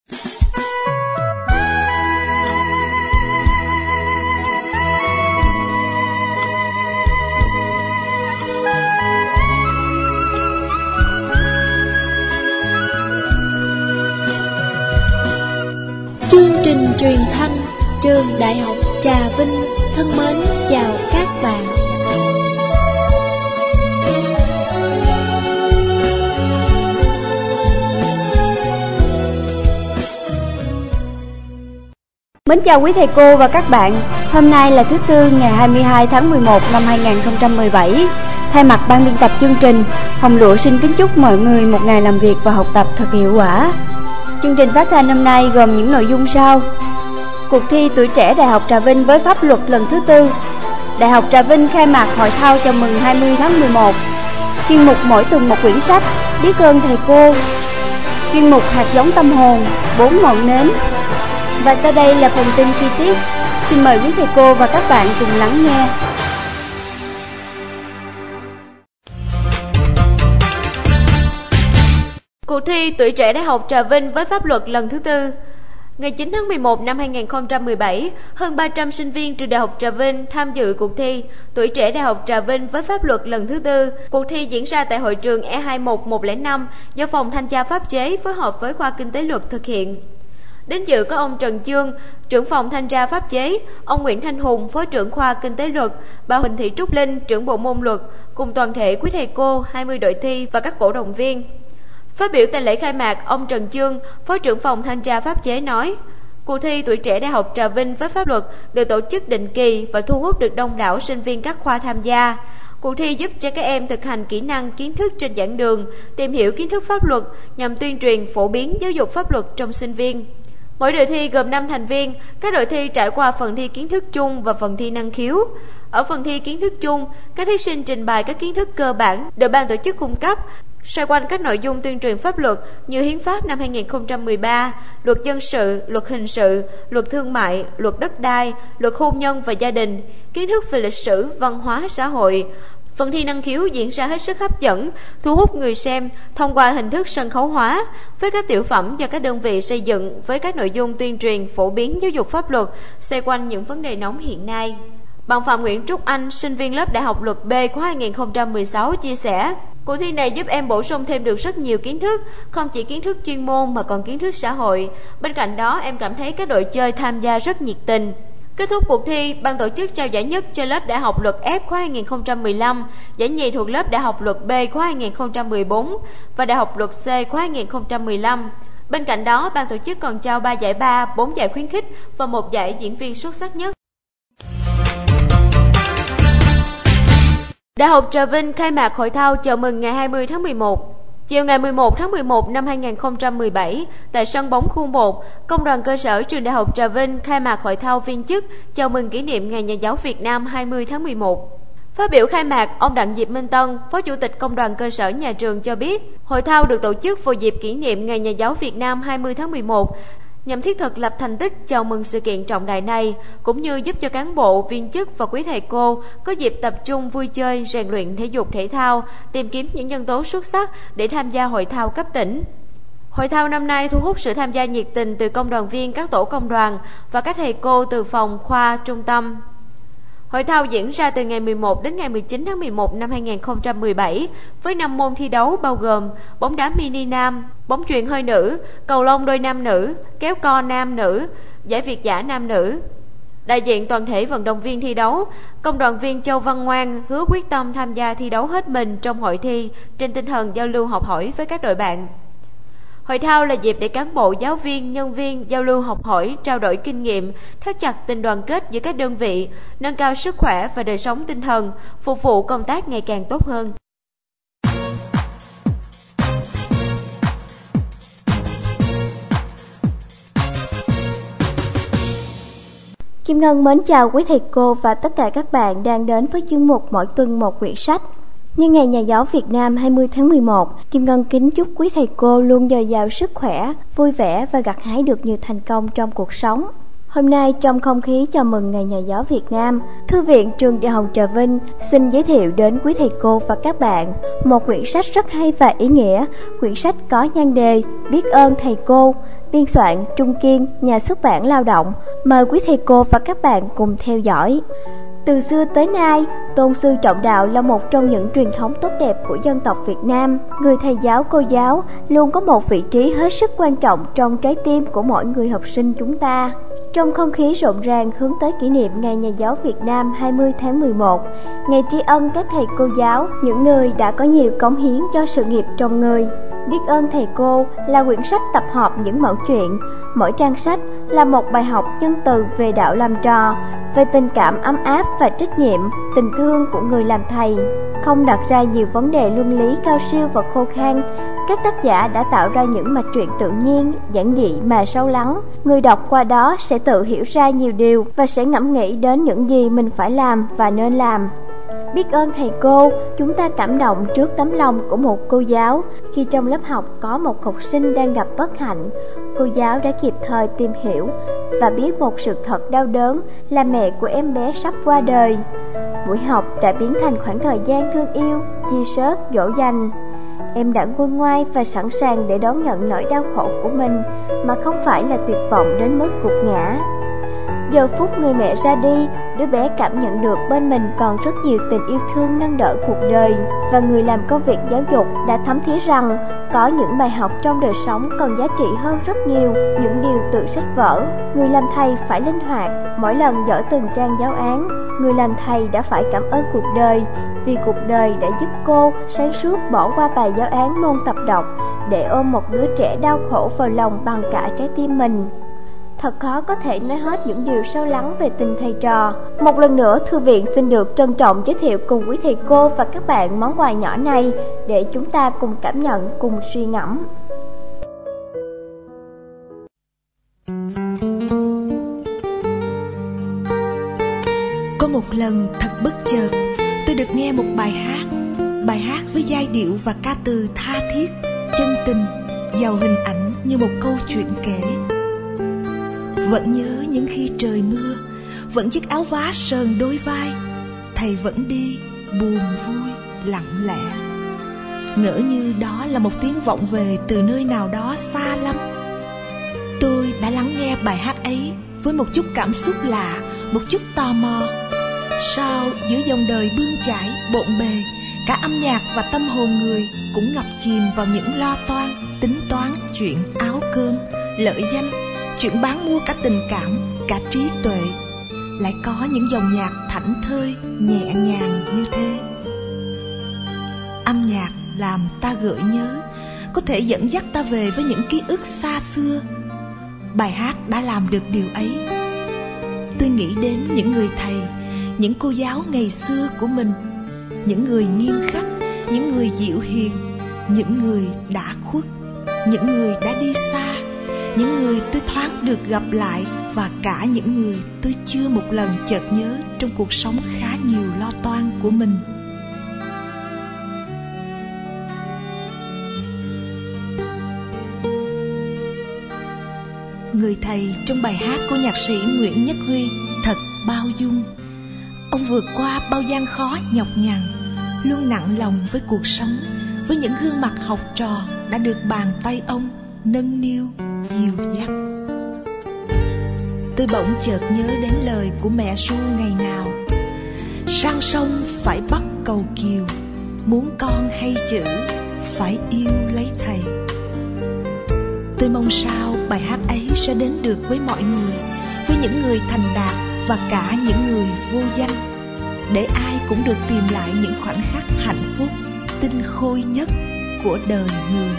Chương trình truyền thanh Trường Đại học Trà Vinh thân mến chào các bạn. Mến chào quý thầy cô và các bạn. Hôm nay là thứ Tư ngày 22 tháng 11 năm 2017. Thay mặt ban biên tập chương trình, Hồng Lụa xin kính chúc mọi người một ngày làm việc và học tập thật hiệu quả. Chương trình phát thanh hôm nay gồm những nội dung sau: cuộc thi tuổi trẻ Đại học Trà Vinh với pháp luật lần thứ tư, Đại học Trà Vinh khai mạc hội thao chào mừng 20 tháng 11, chuyên mục mỗi tuần một quyển sách, biết ơn thầy cô, chuyên mục hạt giống tâm hồn, 4 ngọn nến. Và sau đây là phần tin chi tiết. Xin mời quý thầy cô và các bạn cùng lắng nghe. Cuộc thi tuổi trẻ Đại học Trà Vinh với pháp luật lần thứ tư. Ngày 9 tháng 11 năm 2017, hơn 300 sinh viên trường Đại học Trà Vinh tham dự cuộc thi tuổi trẻ Đại học Trà Vinh với pháp luật lần thứ tư. Cuộc thi diễn ra tại hội trường E21105 do Phòng Thanh tra Pháp chế phối hợp với Khoa Kinh tế Luật thực hiện. Đến dự có ông Trần Chương, trưởng phòng thanh tra pháp chế, ông Nguyễn Thanh Hùng, phó trưởng khoa kinh tế luật, bà Huỳnh Thị Trúc Linh, trưởng bộ môn luật, cùng toàn thể quý thầy cô, 20 đội thi và các cổ động viên. Phát biểu tại lễ khai mạc, ông Trần Chương, phó trưởng phòng thanh tra pháp chế nói: cuộc thi tuổi trẻ Đại học Trà Vinh với pháp luật được tổ chức định kỳ và thu hút được đông đảo sinh viên các khoa tham gia. Cuộc thi giúp cho các em thực hành kỹ năng, kiến thức trên giảng đường, tìm hiểu kiến thức pháp luật nhằm tuyên truyền, phổ biến giáo dục pháp luật trong sinh viên. Mỗi đội thi gồm 5 thành viên, các đội thi trải qua phần thi kiến thức chung và phần thi năng khiếu. Ở phần thi kiến thức chung, các thí sinh trình bày các kiến thức cơ bản được ban tổ chức cung cấp, xoay quanh các nội dung tuyên truyền pháp luật như Hiến pháp năm 2013, luật dân sự, luật hình sự, luật thương mại, luật đất đai, luật hôn nhân và gia đình, kiến thức về lịch sử, văn hóa, xã hội. Phần thi năng khiếu diễn ra hết sức hấp dẫn, thu hút người xem thông qua hình thức sân khấu hóa với các tiểu phẩm do các đơn vị xây dựng với các nội dung tuyên truyền, phổ biến giáo dục pháp luật xoay quanh những vấn đề nóng hiện nay. Bạn Phạm Nguyễn Trúc Anh, sinh viên lớp Đại học Luật B của 2016 chia sẻ: cuộc thi này giúp em bổ sung thêm được rất nhiều kiến thức, không chỉ kiến thức chuyên môn mà còn kiến thức xã hội. Bên cạnh đó, em cảm thấy các đội chơi tham gia rất nhiệt tình. Kết thúc cuộc thi, ban tổ chức trao giải nhất cho lớp Đại học Luật F khóa 2015, giải nhì thuộc lớp Đại học Luật B khóa 2014 và Đại học Luật C khóa 2015. Bên cạnh đó, ban tổ chức còn trao 3 giải ba, 4 giải khuyến khích và 1 giải diễn viên xuất sắc nhất. Đại học Trà Vinh khai mạc hội thao chào mừng ngày 20 tháng 11. Chiều ngày 11 tháng 11 năm 2017, tại sân bóng khu 1, Công đoàn cơ sở trường Đại học Trà Vinh khai mạc hội thao viên chức chào mừng kỷ niệm Ngày Nhà giáo Việt Nam 20 tháng 11. Phát biểu khai mạc, ông Đặng Diệp Minh Tân, Phó Chủ tịch Công đoàn cơ sở nhà trường cho biết, hội thao được tổ chức vào dịp kỷ niệm Ngày Nhà giáo Việt Nam 20 tháng 11, nhằm thiết thực lập thành tích chào mừng sự kiện trọng đại này, cũng như giúp cho cán bộ, viên chức và quý thầy cô có dịp tập trung vui chơi, rèn luyện thể dục thể thao, tìm kiếm những nhân tố xuất sắc để tham gia hội thao cấp tỉnh. Hội thao năm nay thu hút sự tham gia nhiệt tình từ công đoàn viên các tổ công đoàn và các thầy cô từ phòng, khoa, trung tâm. Hội thao diễn ra từ ngày 11 đến ngày 19 tháng 11 năm 2017 với 5 môn thi đấu bao gồm bóng đá mini nam, bóng chuyền hơi nữ, cầu lông đôi nam nữ, kéo co nam nữ, giải việt dã nam nữ. Đại diện toàn thể vận động viên thi đấu, công đoàn viên Châu Văn Ngoan hứa quyết tâm tham gia thi đấu hết mình trong hội thi trên tinh thần giao lưu học hỏi với các đội bạn. Hội thao là dịp để cán bộ, giáo viên, nhân viên giao lưu học hỏi, trao đổi kinh nghiệm, thắt chặt tình đoàn kết giữa các đơn vị, nâng cao sức khỏe và đời sống tinh thần, phục vụ công tác ngày càng tốt hơn. Kim Ngân mến chào quý thầy cô và tất cả các bạn đang đến với chuyên mục mỗi tuần một quyển sách. Nhân ngày Nhà giáo Việt Nam 20 tháng 11, Kim Ngân kính chúc quý thầy cô luôn dồi dào sức khỏe, vui vẻ và gặt hái được nhiều thành công trong cuộc sống. Hôm nay trong không khí chào mừng Ngày Nhà giáo Việt Nam, Thư viện Trường Đại học Trà Vinh xin giới thiệu đến quý thầy cô và các bạn một quyển sách rất hay và ý nghĩa. Quyển sách có nhan đề Biết ơn thầy cô, biên soạn Trung Kiên, nhà xuất bản Lao động. Mời quý thầy cô và các bạn cùng theo dõi. Từ xưa tới nay, tôn sư trọng đạo là một trong những truyền thống tốt đẹp của dân tộc Việt Nam. Người thầy giáo, cô giáo luôn có một vị trí hết sức quan trọng trong trái tim của mỗi người học sinh chúng ta. Trong không khí rộn ràng hướng tới kỷ niệm Ngày Nhà giáo Việt Nam 20 tháng 11, ngày tri ân các thầy cô giáo, những người đã có nhiều cống hiến cho sự nghiệp trong người. Biết ơn thầy cô là quyển sách tập hợp những mẩu chuyện. Mỗi trang sách là một bài học nhân từ về đạo làm trò, về tình cảm ấm áp và trách nhiệm, tình thương của người làm thầy. Không đặt ra nhiều vấn đề luân lý cao siêu và khô khan, các tác giả đã tạo ra những mạch truyện tự nhiên, giản dị mà sâu lắng. Người đọc qua đó sẽ tự hiểu ra nhiều điều và sẽ ngẫm nghĩ đến những gì mình phải làm và nên làm. Biết ơn thầy cô, chúng ta cảm động trước tấm lòng của một cô giáo. Khi trong lớp học có một học sinh đang gặp bất hạnh, cô giáo đã kịp thời tìm hiểu và biết một sự thật đau đớn là mẹ của em bé sắp qua đời. Buổi học đã biến thành khoảng thời gian thương yêu, chia sớt, dỗ dành. Em đã nguôi ngoai và sẵn sàng để đón nhận nỗi đau khổ của mình, mà không phải là tuyệt vọng đến mức gục ngã. Giờ phút người mẹ ra đi, đứa bé cảm nhận được bên mình còn rất nhiều tình yêu thương nâng đỡ cuộc đời. Và người làm công việc giáo dục đã thấm thía rằng có những bài học trong đời sống còn giá trị hơn rất nhiều những điều từ sách vở. Người làm thầy phải linh hoạt, mỗi lần dở từng trang giáo án, người làm thầy đã phải cảm ơn cuộc đời, vì cuộc đời đã giúp cô sáng suốt bỏ qua bài giáo án môn tập đọc để ôm một đứa trẻ đau khổ vào lòng bằng cả trái tim mình. Thật khó có thể nói hết những điều sâu lắng về tình thầy trò. Một lần nữa, Thư viện xin được trân trọng giới thiệu cùng quý thầy cô và các bạn món quà nhỏ này để chúng ta cùng cảm nhận, cùng suy ngẫm. Có một lần thật bất chợt, tôi được nghe một bài hát với giai điệu và ca từ tha thiết, chân tình, giàu hình ảnh như một câu chuyện kể. Vẫn nhớ những khi trời mưa, vẫn chiếc áo vá sờn đôi vai, thầy vẫn đi buồn vui lặng lẽ, ngỡ như đó là một tiếng vọng về từ nơi nào đó xa lắm. Tôi đã lắng nghe bài hát ấy với một chút cảm xúc lạ, một chút tò mò. Sao giữa dòng đời bươn chải bộn bề, cả âm nhạc và tâm hồn người cũng ngập chìm vào những lo toan, tính toán chuyện áo cơm, lợi danh, chuyện bán mua cả tình cảm, cả trí tuệ, lại có những dòng nhạc thảnh thơi, nhẹ nhàng như thế. Âm nhạc làm ta gợi nhớ, có thể dẫn dắt ta về với những ký ức xa xưa. Bài hát đã làm được điều ấy. Tôi nghĩ đến những người thầy, những cô giáo ngày xưa của mình, những người nghiêm khắc, những người dịu hiền, những người đã khuất, những người đã đi xa, những người tôi thoáng được gặp lại, và cả những người tôi chưa một lần chợt nhớ trong cuộc sống khá nhiều lo toan của mình. Người thầy trong bài hát của nhạc sĩ Nguyễn Nhất Huy thật bao dung. Ông vượt qua bao gian khó nhọc nhằn, luôn nặng lòng với cuộc sống, với những gương mặt học trò đã được bàn tay ông nâng niu dìu dắt. Tôi bỗng chợt nhớ đến lời của mẹ ru ngày nào: sang sông phải bắt cầu kiều, muốn con hay chữ phải yêu lấy thầy. Tôi mong sao bài hát ấy sẽ đến được với mọi người, với những người thành đạt và cả những người vô danh, để ai cũng được tìm lại những khoảnh khắc hạnh phúc tinh khôi nhất của đời người.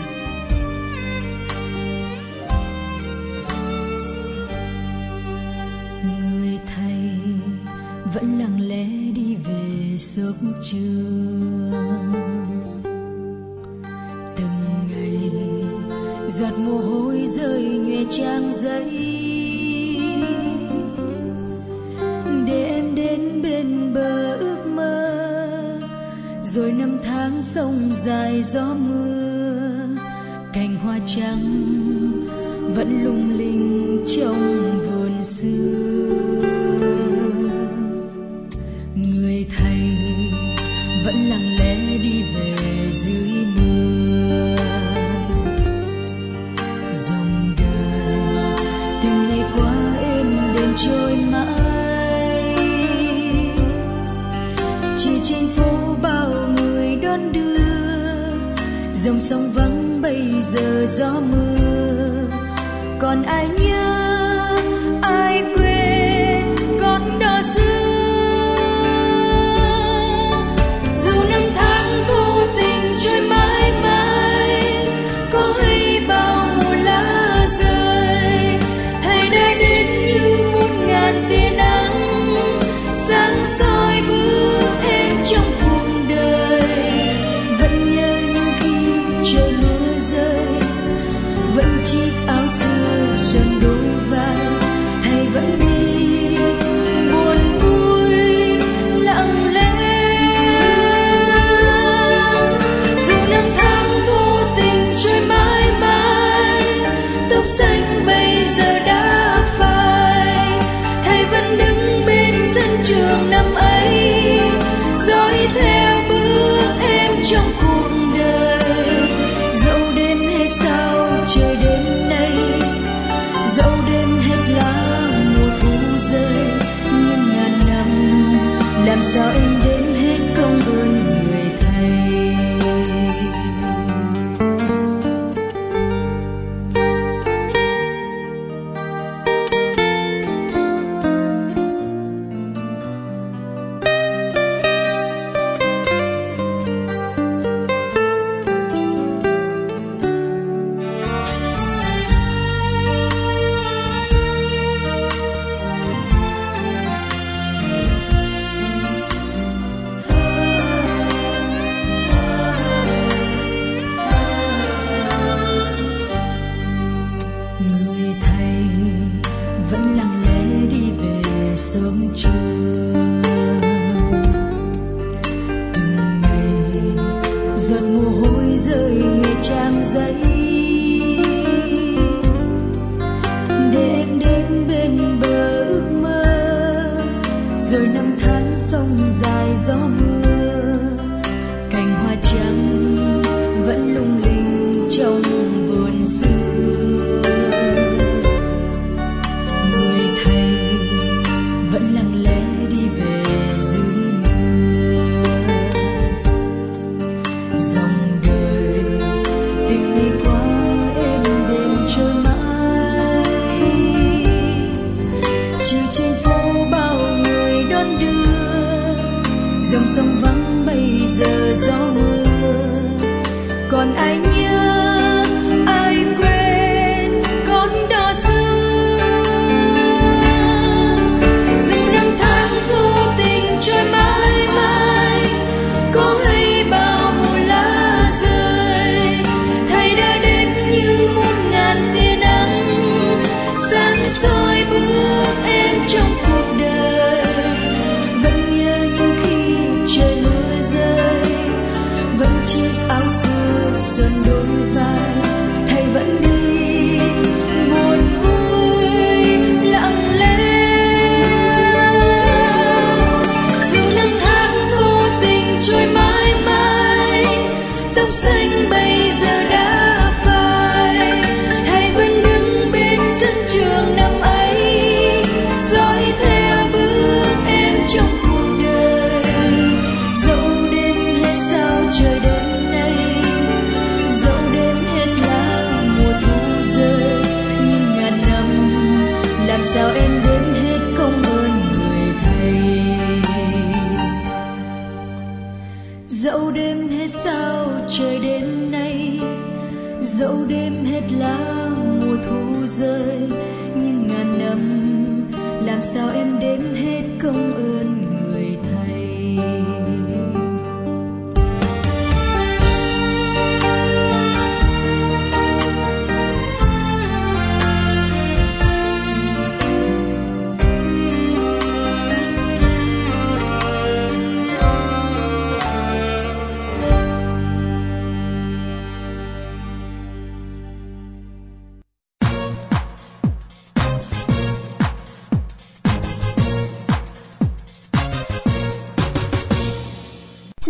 Người thầy vẫn lặng lẽ đi về giấc trưa, từng ngày giọt mồ hôi rơi nhòe trang giấy, để em đến bên bờ ước mơ. Rồi năm tháng sông dài gió mưa, cành hoa trắng vẫn lung linh trong vườn buồn xưa. Người thầy vẫn lặng lẽ đi về dưới mưa. Dòng đời từng ngày qua êm đềm trôi mãi, chỉ trên phố bao người đón đưa. Dòng sông vắng bây giờ gió mưa, còn ai nhớ ai quên con đò xưa. Dù năm tháng vô tình trôi mãi mãi, có hay bao mùa lá rơi, thầy đã đến như muôn ngàn tia nắng sáng soi bước em trong cuộc đời. Vẫn nhớ những khi trời mưa rơi, vẫn chiếc áo xưa trần đôi vai, thầy vẫn đi buồn vui lặng lẽ. Dù năm tháng vô tình trôi mãi mãi, tóc xanh bây giờ đã phai, thầy vẫn đứng bên sân trường năm ấy, dõi theo bước em trong cuộc đời. Dẫu đêm hay sao trời đến nay, dẫu đêm hết lá mùa thu rơi, nhưng ngàn năm làm sao em đếm hết công ơn người thầy. Người thầy vẫn lặng lẽ đi về sớm trưa. Từng ngày giọt mồ hôi rơi nhẹ trang giấy, để em đến bên bờ ước mơ. Rồi năm tháng sông dài gió mưa, cành hoa trắng vẫn lung linh trong vườn xưa. Người thầy vẫn lặng lẽ đi về dưới mưa. Dòng đời từng ngày qua êm đềm trôi mãi, chiều trên phố bao người đón đưa. Dòng sông vắng bây giờ gió mưa, còn ai nhớ ai quên con đò xưa. Dù năm tháng vô tình trôi mãi mãi, có hay bao mùa lá rơi, thầy đã đến như muôn ngàn tia nắng sáng soi bước em trong cuộc đời. Vẫn nhớ những khi trời mưa rơi, vẫn chiếc áo xưa xuân đôi vai, thầy vẫn đi buồn vui lặng lẽ. Dù năm tháng vô tình trôi mãi mãi, tóc xanh bây giờ đã phai, thầy vẫn đứng bên sân trường năm ấy, dõi theo bước em trong cuộc đời. Dẫu đêm hết sao trời đến nay, dẫu đêm hết lá mùa thu rơi, nhưng ngàn năm làm sao em đếm hết công ơn người thầy. Dẫu đêm hết sao trời đến nay, dẫu đêm hết lá mùa thu rơi, nhưng ngàn năm làm sao em đếm hết công ơn người thầy.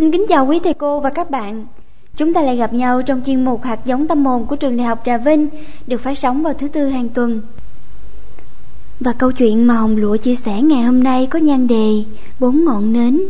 Xin kính chào quý thầy cô và các bạn. Chúng ta lại gặp nhau trong chuyên mục Hạt giống tâm hồn của trường Đại học Trà Vinh, được phát sóng vào thứ Tư hàng tuần. Và câu chuyện mà Hồng Lụa chia sẻ ngày hôm nay có nhan đề 4 ngọn nến.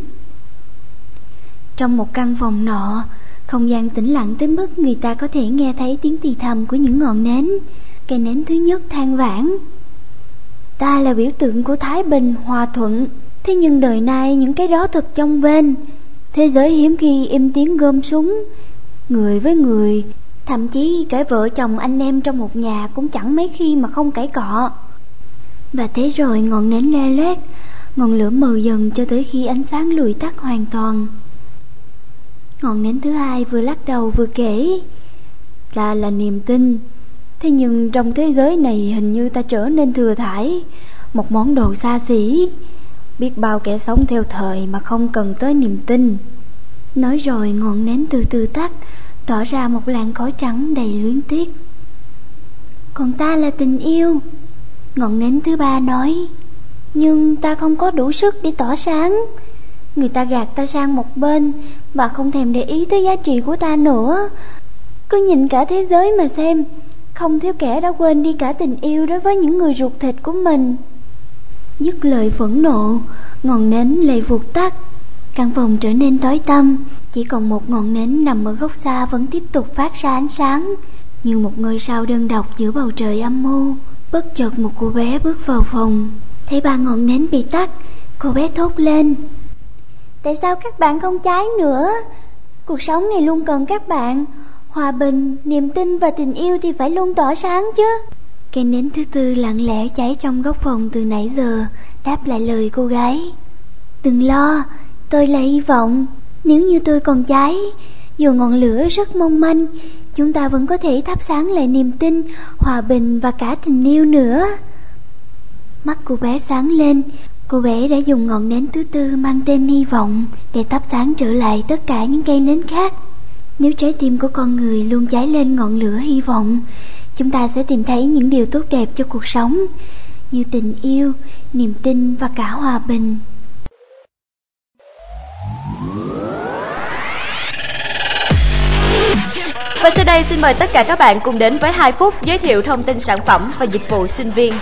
Trong một căn phòng nọ, không gian tĩnh lặng tới mức người ta có thể nghe thấy tiếng thì thầm của những ngọn nến. Cây nến thứ nhất than vãn: ta là biểu tượng của thái bình, hòa thuận. Thế nhưng đời nay những cái đó thật chông vênh. Thế giới hiếm khi im tiếng gom súng, người với người, thậm chí cả vợ chồng anh em trong một nhà cũng chẳng mấy khi mà không cãi cọ. Và thế rồi ngọn nến le loét, ngọn lửa mờ dần cho tới khi ánh sáng lùi tắt hoàn toàn. Ngọn nến thứ hai vừa lắc đầu vừa kể: ta là niềm tin. Thế nhưng trong thế giới này hình như ta trở nên thừa thãi, một món đồ xa xỉ. Biết bao kẻ sống theo thời mà không cần tới niềm tin. Nói rồi ngọn nến từ từ tắt, tỏ ra một làn khói trắng đầy luyến tiếc. Còn ta là tình yêu, ngọn nến thứ ba nói. Nhưng ta không có đủ sức để tỏa sáng. Người ta gạt ta sang một bên và không thèm để ý tới giá trị của ta nữa. Cứ nhìn cả thế giới mà xem, không thiếu kẻ đã quên đi cả tình yêu đối với những người ruột thịt của mình. Dứt lời phẫn nộ, ngọn nến lại vụt tắt. Căn phòng trở nên tối tăm, chỉ còn một ngọn nến nằm ở góc xa vẫn tiếp tục phát ra ánh sáng, như một ngôi sao đơn độc giữa bầu trời âm u. Bất chợt một cô bé bước vào phòng, thấy ba ngọn nến bị tắt. Cô bé thốt lên: tại sao các bạn không cháy nữa? Cuộc sống này luôn cần các bạn. Hòa bình, niềm tin và tình yêu thì phải luôn tỏa sáng chứ. Cây nến thứ tư lặng lẽ cháy trong góc phòng từ nãy giờ, đáp lại lời cô gái: đừng lo, tôi là hy vọng. Nếu như tôi còn cháy, dù ngọn lửa rất mong manh, chúng ta vẫn có thể thắp sáng lại niềm tin, hòa bình và cả tình yêu nữa. Mắt cô bé sáng lên. Cô bé đã dùng ngọn nến thứ tư mang tên hy vọng để thắp sáng trở lại tất cả những cây nến khác. Nếu trái tim của con người luôn cháy lên ngọn lửa hy vọng, chúng ta sẽ tìm thấy những điều tốt đẹp cho cuộc sống, như tình yêu, niềm tin và cả hòa bình. Và sau đây xin mời tất cả các bạn cùng đến với 2 phút giới thiệu thông tin sản phẩm và dịch vụ sinh viên.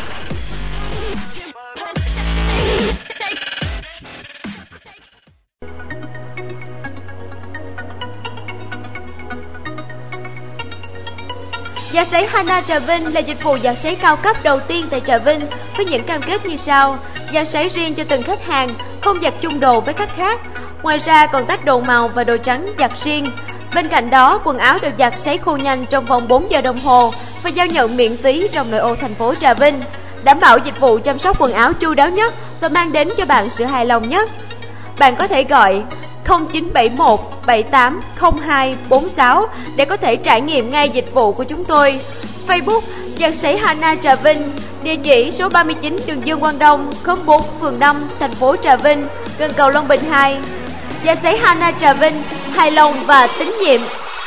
Giặt sấy Hana Trà Vinh là dịch vụ giặt sấy cao cấp đầu tiên tại Trà Vinh, với những cam kết như sau: giặt sấy riêng cho từng khách hàng, không giặt chung đồ với khách khác. Ngoài ra còn tách đồ màu và đồ trắng giặt riêng. Bên cạnh đó, quần áo được giặt sấy khô nhanh trong vòng 4 giờ đồng hồ và giao nhận miễn phí trong nội ô thành phố Trà Vinh, đảm bảo dịch vụ chăm sóc quần áo chu đáo nhất và mang đến cho bạn sự hài lòng nhất. Bạn có thể gọi 0971 780246 để có thể trải nghiệm ngay dịch vụ của chúng tôi. Facebook giặt sấy Hana Trà Vinh, địa chỉ số 39 đường Dương Quang Đông, khóm 4, phường 5, thành phố Trà Vinh, gần cầu Long Bình 2. Giặt sấy Hana Trà Vinh, hài lòng và tín nhiệm.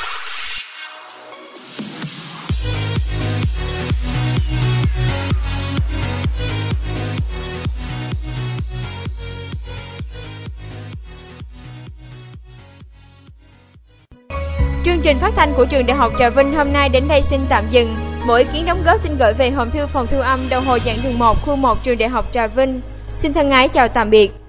Chương trình phát thanh của trường Đại học Trà Vinh hôm nay đến đây xin tạm dừng. Mỗi ý kiến đóng góp xin gửi về hòm thư phòng thu âm đầu hồi giảng đường 1, khu 1 trường Đại học Trà Vinh. Xin thân ái chào tạm biệt.